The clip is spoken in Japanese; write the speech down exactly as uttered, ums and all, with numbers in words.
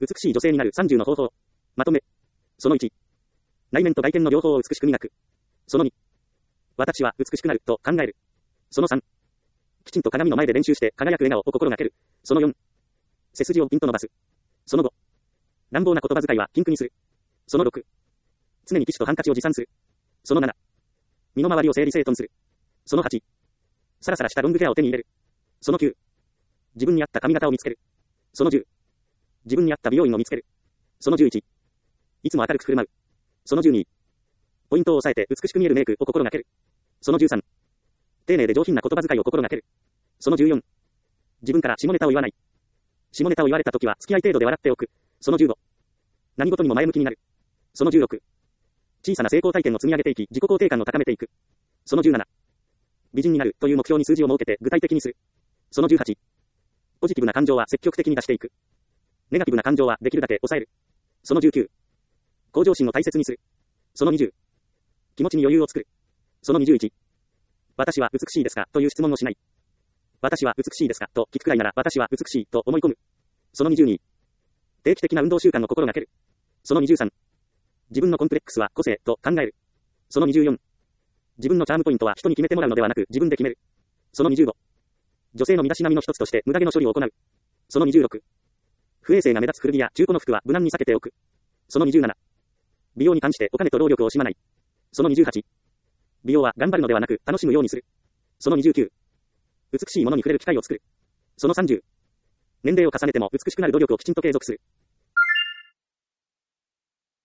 美しい女性になるさんじゅうの方法。まとめ。そのいち。内面と外見の両方を美しく磨く。そのに。私は美しくなると考える。そのさん。きちんと鏡の前で練習して輝く笑顔を心がける。そのよん。背筋をピンと伸ばす。そのご。乱暴な言葉遣いはピンクにする。そのろく。常にティッシュとハンカチを持参する。そのなな。身の回りを整理整頓する。そのはち。サラサラしたロングヘアを手に入れる。そのきゅう。自分に合った髪型を見つける。そのじゅう。自分に合った美容院を見つける。そのじゅういち。いつも明るく振る舞う。そのじゅうに。ポイントを押さえて美しく見えるメイクを心がける。そのじゅうさん。丁寧で上品な言葉遣いを心がける。そのじゅうよん。自分から下ネタを言わない。下ネタを言われたときは付き合い程度で笑っておく。そのじゅうご。何事にも前向きになる。そのじゅうろく。小さな成功体験を積み上げていき、自己肯定感を高めていく。そのじゅうなな。美人になるという目標に数字を設けて具体的にする。そのじゅうはち。ポジティブな感情は積極的に出していく。ネガティブな感情はできるだけ抑える。そのじゅうきゅう。向上心を大切にする。そのにじゅう。気持ちに余裕を作る。そのにじゅういち。私は美しいですかという質問をしない。私は美しいですかと聞くくらいなら私は美しいと思い込む。そのにじゅうに。定期的な運動習慣を心がける。そのにじゅうさん。自分のコンプレックスは個性と考える。そのにじゅうよん。自分のチャームポイントは人に決めてもらうのではなく自分で決める。そのにじゅうご。女性の身だしなみの一つとして無駄毛の処理を行う。そのにじゅうろく。不衛生が目立つ古着や中古の服は無難に避けておく。そのにじゅうなな。美容に関してお金と労力を惜しまない。そのにじゅうはち。美容は頑張るのではなく楽しむようにする。そのにじゅうきゅう。美しいものに触れる機会を作る。そのさんじゅう。年齢を重ねても美しくなる努力をきちんと継続する。